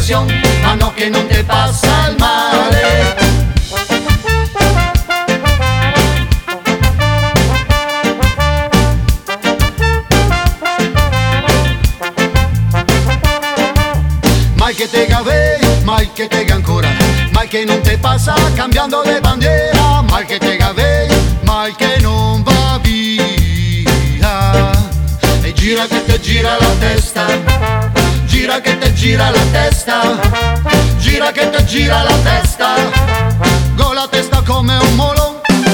impresión, ma no que no te pasa el male. Mai che te gave, mai che te ancora, mai che non te passa cambiando de bandiera, mai che te gave, mai che non va via. E gira che te gira la testa, gira che te gira la testa, gira che te gira la testa, con la testa come un molo.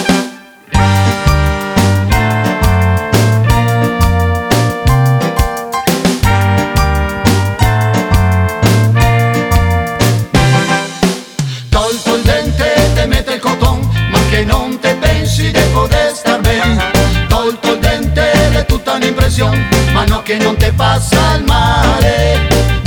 Tolto il dente te mette il coton, ma che non te pensi di poter star bene. Tolto il dente è tutta un'impressione, ma no che non te passa il male.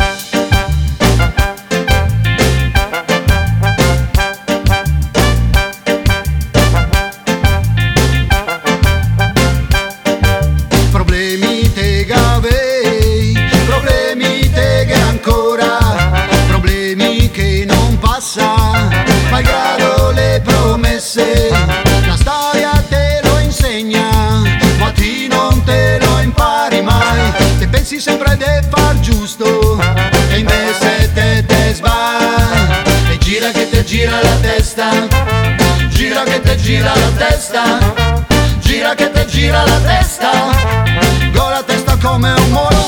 Problemi te gavei, problemi te che ancora, problemi che non passa, malgrado le promesse, la storia te lo insegna, ma ti non te lo impari mai, te pensi sempre di far giusto, e invece te sbagli, e gira che te gira la testa, gira che te gira la testa, gira che te gira la testa, con la testa come un molo.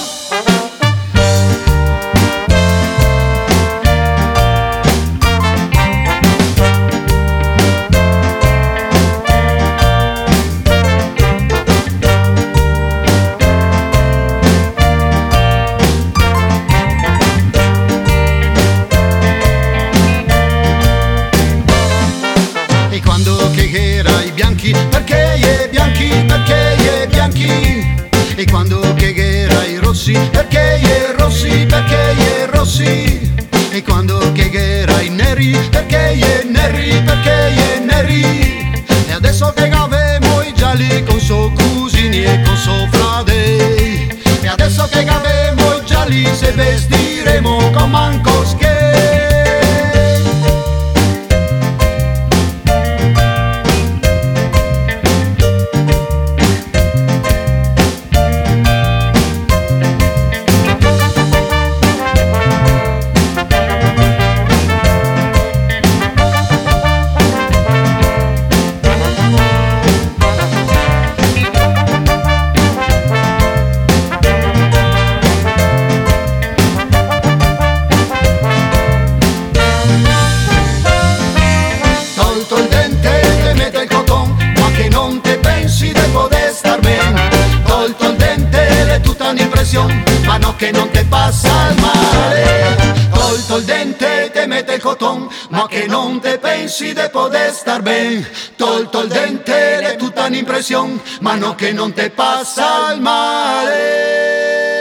E quando che erai bianchi, perché è bianchi, perché è bianchi. E quando che erai rossi, perché è rossi, perché è rossi. E quando che erai neri, perché è neri, perché è neri. E adesso che avemo i gialli con suo cugini e con suo frate. E adesso che avemo i gialli se vestiremo con mancos che. Tolto il dente te mette il coton, ma che non te pensi di poter star bene. Tolto il dente è tutta un'impressione, ma no che non te passa il male. Tolto il dente te mette il coton, ma che non te pensi di poter star bene. Tolto il dente è tutta un'impressione, ma no che non te passa il male.